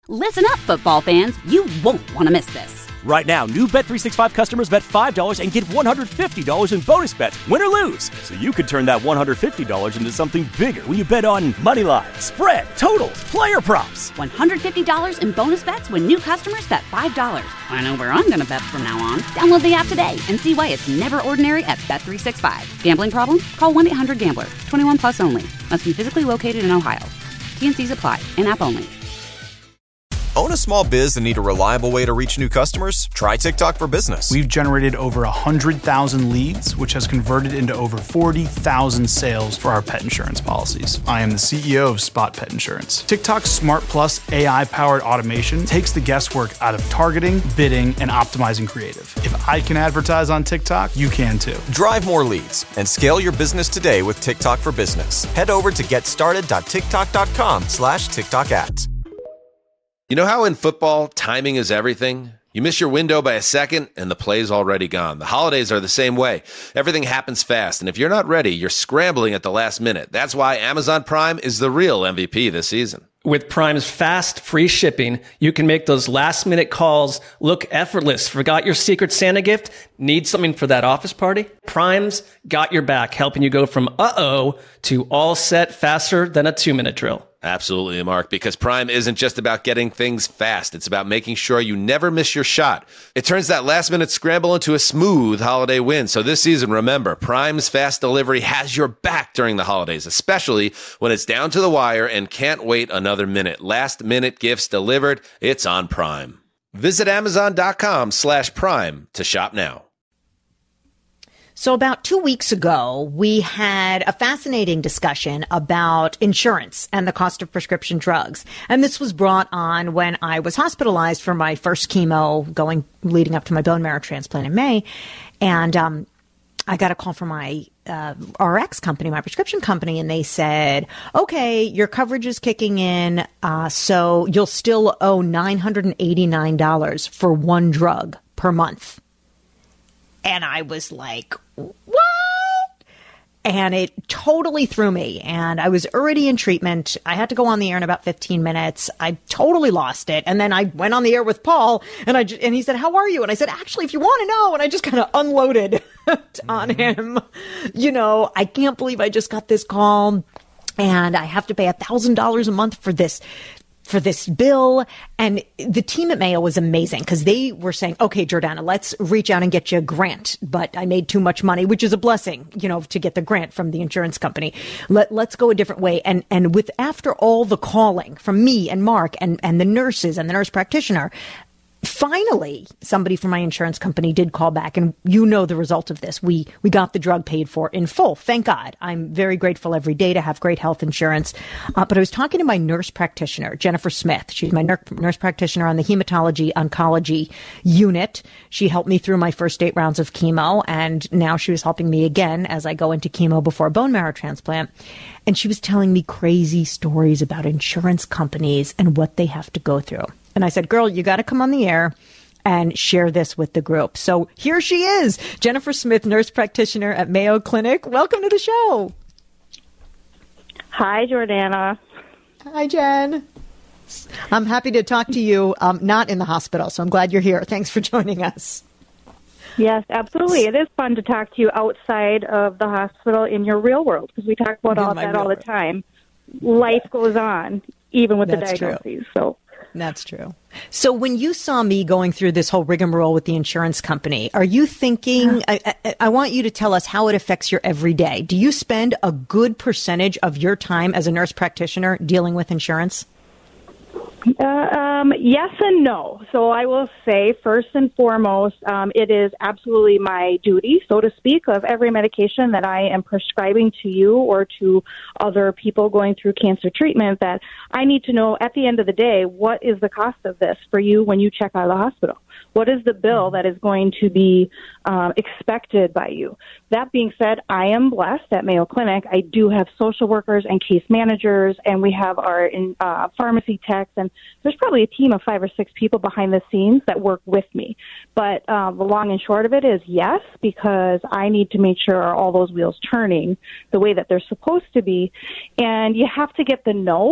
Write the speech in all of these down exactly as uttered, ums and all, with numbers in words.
Listen up, football fans. You won't want to miss this. Right now, new Bet three sixty-five customers bet five dollars and get one hundred fifty dollars in bonus bets, win or lose. So you could turn that one hundred fifty dollars into something bigger when you bet on money line, spread, totals, player props. one hundred fifty dollars in bonus bets when new customers bet five dollars. I know where I'm going to bet from now on. Download the app today and see why it's never ordinary at Bet three sixty-five. Gambling problem? Call one eight hundred gambler. twenty-one plus only. Must be physically located in Ohio. T N Cs apply. In-app only. Own a small biz and need a reliable way to reach new customers? Try TikTok for Business. We've generated over one hundred thousand leads, which has converted into over forty thousand sales for our pet insurance policies. I am the C E O of Spot Pet Insurance. TikTok's Smart Plus A I-powered automation takes the guesswork out of targeting, bidding, and optimizing creative. If I can advertise on TikTok, you can too. Drive more leads and scale your business today with TikTok for Business. Head over to getstarted.tiktok.com slash TikTok ads. You know how in football, timing is everything? You miss your window by a second, and the play's already gone. The holidays are the same way. Everything happens fast, and if you're not ready, you're scrambling at the last minute. That's why Amazon Prime is the real M V P this season. With Prime's fast, free shipping, you can make those last-minute calls look effortless. Forgot your Secret Santa gift? Need something for that office party? Prime's got your back, helping you go from uh-oh to all set faster than a two-minute drill. Absolutely, Mark, because Prime isn't just about getting things fast. It's about making sure you never miss your shot. It turns that last-minute scramble into a smooth holiday win. So this season, remember, Prime's fast delivery has your back during the holidays, especially when it's down to the wire and can't wait another minute. Last-minute gifts delivered. It's on Prime. Visit Amazon.com slash Prime to shop now. So about two weeks ago, we had a fascinating discussion about insurance and the cost of prescription drugs. And this was brought on when I was hospitalized for my first chemo going leading up to my bone marrow transplant in May. And um, I got a call from my uh, R X company, my prescription company, and they said, okay, your coverage is kicking in, uh, so you'll still owe nine hundred eighty-nine dollars for one drug per month. And I was like, what? And it totally threw me. And I was already in treatment. I had to go on the air in about fifteen minutes. I totally lost it. And then I went on the air with Paul, and I and he said, how are you? And I said, actually, if you want to know. And I just kind of unloaded on him. You know, I can't believe I just got this call, and I have to pay one thousand dollars a month for this for this bill. And the team at Mayo was amazing because they were saying, okay, Jordana, let's reach out and get you a grant. But I made too much money, which is a blessing, you know, to get the grant from the insurance company. Let, let's go a different way. And, and with after all the calling from me and Mark and, and the nurses and the nurse practitioner, finally, somebody from my insurance company did call back, and you know the result of this. We we got the drug paid for in full. Thank God. I'm very grateful every day to have great health insurance. Uh, but I was talking to my nurse practitioner, Jennifer Smith. She's my ner- nurse practitioner on the hematology oncology unit. She helped me through my first eight rounds of chemo, and now she was helping me again as I go into chemo before bone marrow transplant. And she was telling me crazy stories about insurance companies and what they have to go through. And I said, girl, you got to come on the air and share this with the group. So here she is, Jennifer Smith, nurse practitioner at Mayo Clinic. Welcome to the show. Hi, Jordana. Hi, Jen. I'm happy to talk to you, um, not in the hospital, so I'm glad you're here. Thanks for joining us. Yes, absolutely. It is fun to talk to you outside of the hospital in your real world, because we talk about all that all the time. Life goes on, even with That's the diagnoses. True. So That's true. So when you saw me going through this whole rigmarole with the insurance company, are you thinking, I, I, I want you to tell us how it affects your everyday. Do you spend a good percentage of your time as a nurse practitioner dealing with insurance? Uh, um, yes and no. So I will say, first and foremost, um, it is absolutely my duty, so to speak, of every medication that I am prescribing to you or to other people going through cancer treatment, that I need to know at the end of the day, what is the cost of this for you when you check out of the hospital? What is the bill that is going to be um, expected by you? That being said, I am blessed at Mayo Clinic. I do have social workers and case managers, and we have our in, uh, pharmacy techs, and there's probably a team of five or six people behind the scenes that work with me. But uh, the long and short of it is yes, because I need to make sure all those wheels turning the way that they're supposed to be. And you have to get the no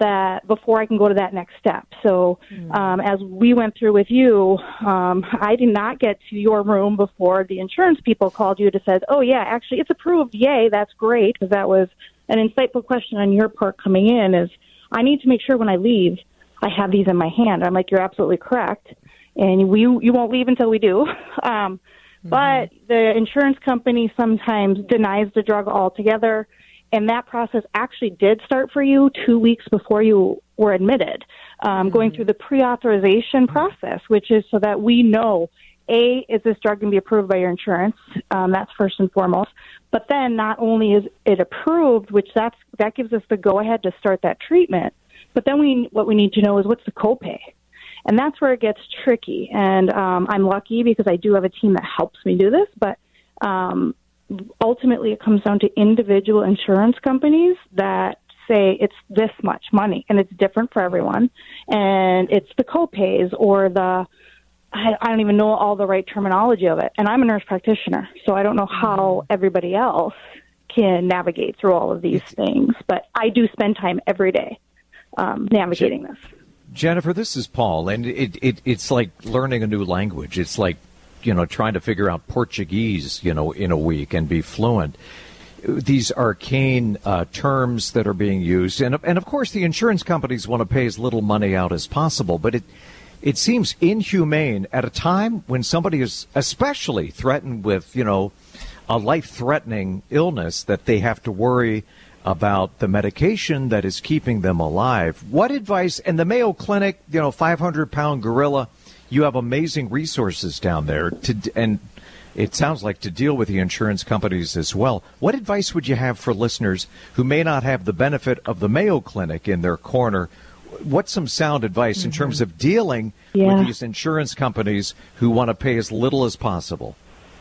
that before I can go to that next step. So um, as we went through with you, um, I did not get to your room before the insurance people called you to say, oh, yeah, actually, it's approved. Yay, that's great, because that was an insightful question on your part coming in is, I need to make sure when I leave, I have these in my hand. I'm like, you're absolutely correct. And we, you won't leave until we do. Um, mm-hmm. But the insurance company sometimes denies the drug altogether. And that process actually did start for you two weeks before you were admitted, um, mm-hmm. going through the pre-authorization process, which is so that we know, A, is this drug going to be approved by your insurance? Um, that's first and foremost. But then not only is it approved, which that's, that gives us the go-ahead to start that treatment, but then we what we need to know is what's the copay. And that's where it gets tricky. And um, I'm lucky because I do have a team that helps me do this, but um, ultimately it comes down to individual insurance companies that say it's this much money, and it's different for everyone. And it's the copays or the, I, I don't even know all the right terminology of it. And I'm a nurse practitioner, so I don't know how everybody else can navigate through all of these things. But I do spend time every day um, navigating this. Jennifer, this is Paul, and it, it it's like learning a new language. It's like, you know, trying to figure out Portuguese, you know, in a week and be fluent. These arcane uh, terms that are being used. And, and, of course, the insurance companies want to pay as little money out as possible. But it, it seems inhumane at a time when somebody is especially threatened with, you know, a life-threatening illness that they have to worry about the medication that is keeping them alive. What advice, and the Mayo Clinic, you know, five hundred pound gorilla, you have amazing resources down there, to, and it sounds like to deal with the insurance companies as well. What advice would you have for listeners who may not have the benefit of the Mayo Clinic in their corner? What's some sound advice mm-hmm. in terms of dealing yeah. with these insurance companies who want to pay as little as possible?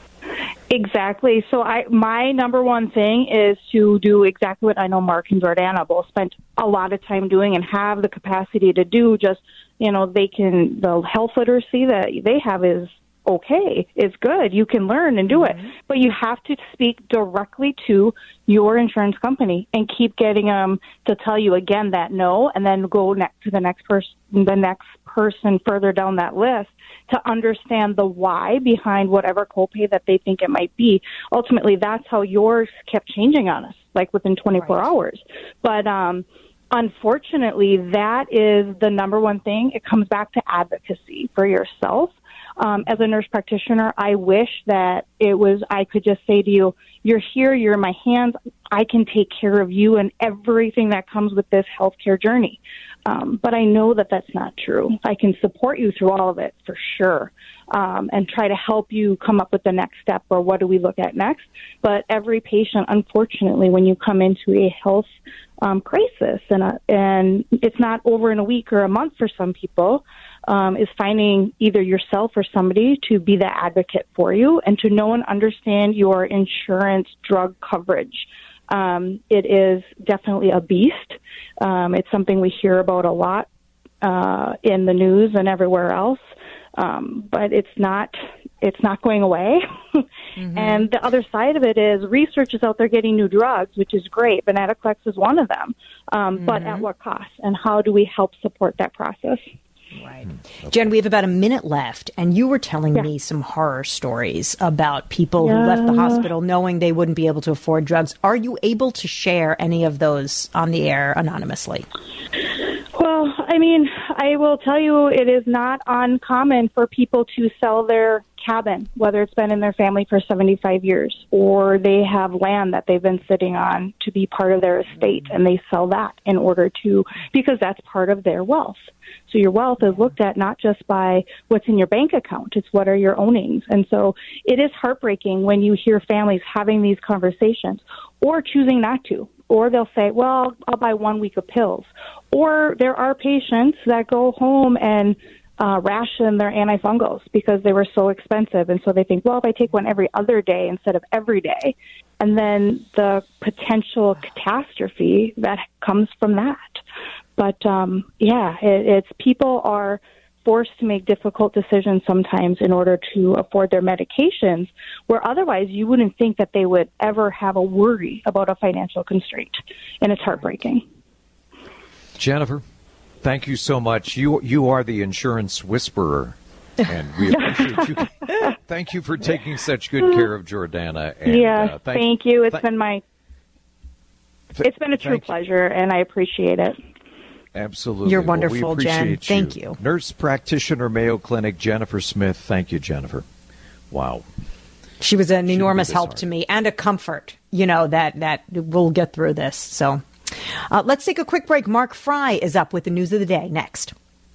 Exactly. So I, my number one thing is to do exactly what I know Mark and Jordana both spent a lot of time doing and have the capacity to do. Just, you know, they can, the health literacy that they have is okay. It's good. You can learn and do it. Mm-hmm. But you have to speak directly to your insurance company and keep getting them to tell you again that no, and then go next to the next person, the next person further down that list, to understand the why behind whatever copay that they think it might be. Ultimately, that's how yours kept changing on us, like within twenty-four right. hours. But um, unfortunately, that is the number one thing. It comes back to advocacy for yourself. Um, as a nurse practitioner, I wish that it was, I could just say to you, you're here, you're in my hands, I can take care of you and everything that comes with this healthcare journey. Um, but I know that that's not true. I can support you through all of it for sure, um, and try to help you come up with the next step or what do we look at next. But every patient, unfortunately, when you come into a health um, crisis, and, a, and it's not over in a week or a month for some people, um, is finding either yourself or somebody to be the advocate for you and to know and understand your insurance drug coverage. Um, it is definitely a beast. Um, it's something we hear about a lot uh, in the news and everywhere else, um, but it's not it's not going away. Mm-hmm. And the other side of it is research is out there getting new drugs, which is great. Venetoclax is one of them, um, mm-hmm. but at what cost? And how do we help support that process? Right. Jen, we have about a minute left, and you were telling yeah. me some horror stories about people yeah. who left the hospital knowing they wouldn't be able to afford drugs. Are you able to share any of those on the air anonymously? Well, I mean, I will tell you it is not uncommon for people to sell their cabin, whether it's been in their family for seventy-five years or they have land that they've been sitting on to be part of their estate, and they sell that in order to, because that's part of their wealth. So your wealth is looked at not just by what's in your bank account, it's what are your ownings. And so it is heartbreaking when you hear families having these conversations or choosing not to. Or they'll say, well, I'll buy one week of pills. Or there are patients that go home and uh, ration their antifungals because they were so expensive. And so they think, well, if I take one every other day instead of every day, and then the potential catastrophe that comes from that. But, um, yeah, it, it's people are forced to make difficult decisions sometimes in order to afford their medications, where otherwise you wouldn't think that they would ever have a worry about a financial constraint. And it's heartbreaking. Jennifer, thank you so much. You you are the insurance whisperer, and we appreciate you. Thank you for taking such good care of Jordana. And, yeah, uh, thank, thank you. It's th- been my it's been a true pleasure, and I appreciate it. Absolutely. You're Well, wonderful, we Jen. appreciate Thank you. Nurse practitioner, Mayo Clinic, Jennifer Smith. Thank you, Jennifer. Wow. She was an She enormous did this help hard. to me and a comfort, you know, that, that we'll get through this. So uh, let's take a quick break. Mark Fry is up with the news of the day next.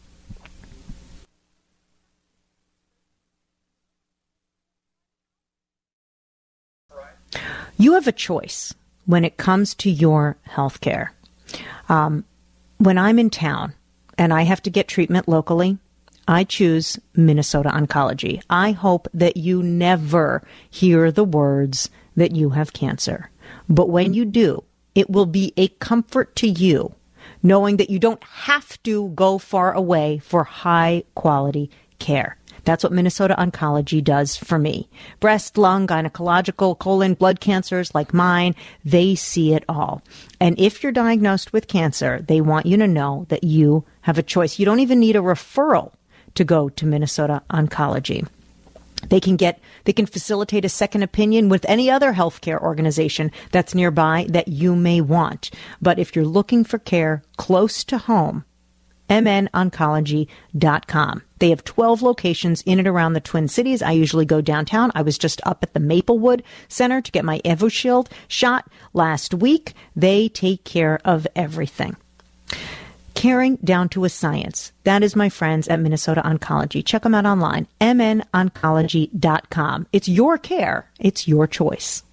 You have a choice when it comes to your health care. Um, when I'm in town and I have to get treatment locally, I choose Minnesota Oncology. I hope that you never hear the words that you have cancer. But when you do, it will be a comfort to you knowing that you don't have to go far away for high quality care. That's what Minnesota Oncology does for me. Breast, lung, gynecological, colon, blood cancers like mine, they see it all. And if you're diagnosed with cancer, they want you to know that you have a choice. You don't even need a referral to go to Minnesota Oncology. They can get, they can facilitate a second opinion with any other healthcare organization that's nearby that you may want. But if you're looking for care close to home, m n oncology dot com. They have twelve locations in and around the Twin Cities. I usually go downtown. I was just up at the Maplewood Center to get my Evishield shot last week. They take care of everything. Caring down to a science. That is my friends at Minnesota Oncology. Check them out online, m n oncology dot com. It's your care. It's your choice.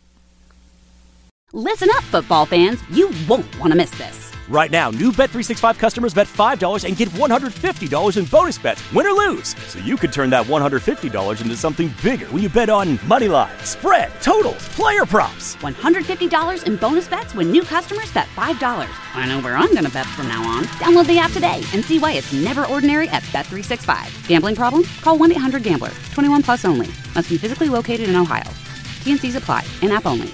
Listen up, football fans. You won't want to miss this. Right now, new Bet three sixty-five customers bet five dollars and get one hundred fifty dollars in bonus bets, win or lose. So you could turn that one hundred fifty dollars into something bigger when you bet on moneyline, spread, totals, player props. one hundred fifty dollars in bonus bets when new customers bet five dollars. I know where I'm going to bet from now on. Download the app today and see why it's never ordinary at Bet three sixty-five. Gambling problem? Call one eight hundred gambler. twenty-one plus only. Must be physically located in Ohio. T and C's apply. In-app only.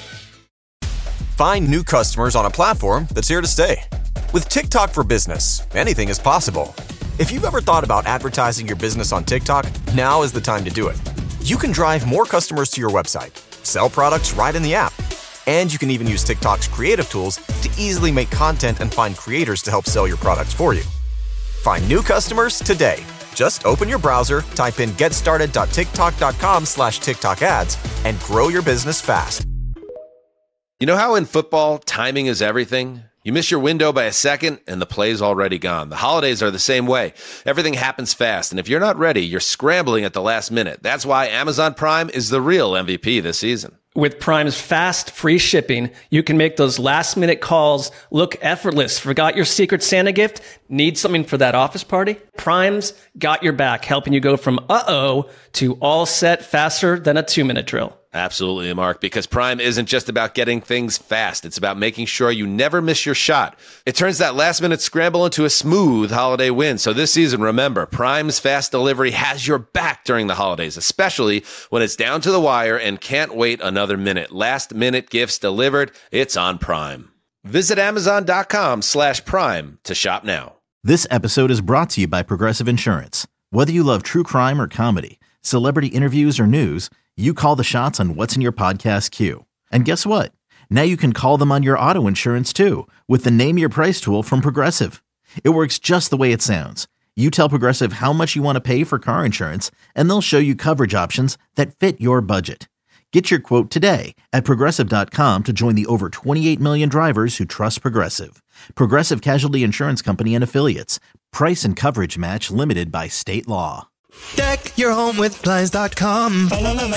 Find new customers on a platform that's here to stay. With TikTok for Business, anything is possible. If you've ever thought about advertising your business on TikTok, now is the time to do it. You can drive more customers to your website, sell products right in the app, and you can even use TikTok's creative tools to easily make content and find creators to help sell your products for you. Find new customers today. Just open your browser, type in getstarted.tiktok.com slash TikTok ads, and grow your business fast. You know how in football, timing is everything? You miss your window by a second, and the play's already gone. The holidays are the same way. Everything happens fast, and if you're not ready, you're scrambling at the last minute. That's why Amazon Prime is the real M V P this season. With Prime's fast, free shipping, you can make those last-minute calls look effortless. Forgot your Secret Santa gift? Need something for that office party? Prime's got your back, helping you go from uh-oh to all set faster than a two-minute drill. Absolutely, Mark, because Prime isn't just about getting things fast. It's about making sure you never miss your shot. It turns that last-minute scramble into a smooth holiday win. So this season, remember, Prime's fast delivery has your back during the holidays, especially when it's down to the wire and can't wait another minute. Last-minute gifts delivered, it's on Prime. Visit amazon.com slash prime to shop now. This episode is brought to you by Progressive Insurance. Whether you love true crime or comedy, celebrity interviews or news, you call the shots on what's in your podcast queue. And guess what? Now you can call them on your auto insurance too with the Name Your Price tool from Progressive. It works just the way it sounds. You tell Progressive how much you want to pay for car insurance, and they'll show you coverage options that fit your budget. Get your quote today at Progressive dot com to join the over twenty-eight million drivers who trust Progressive. Progressive Casualty Insurance Company and Affiliates. Price and coverage match limited by state law. Deck your home with Blinds dot com.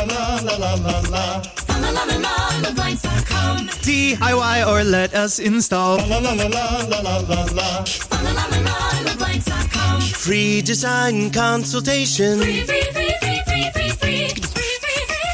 D I Y or let us install. Free design consultation. Free, free, free, free, free, free, free.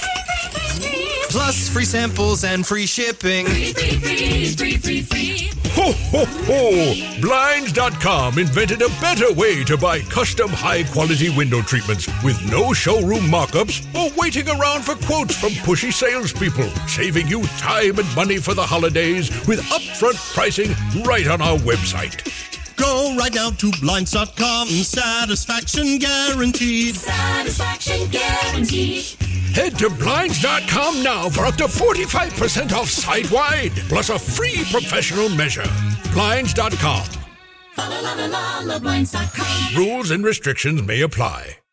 Plus free samples and free shipping. Free, free, free, free, free, free. Ho, ho, ho! Blinds dot com invented a better way to buy custom high-quality window treatments with no showroom mock-ups or waiting around for quotes from pushy salespeople, saving you time and money for the holidays with upfront pricing right on our website. Go right now to Blinds dot com. Satisfaction guaranteed. Satisfaction guaranteed. Head to Blinds dot com now for up to forty-five percent off site-wide, plus a free professional measure. Blinds dot com. La la la la la, Blinds dot com. Rules and restrictions may apply.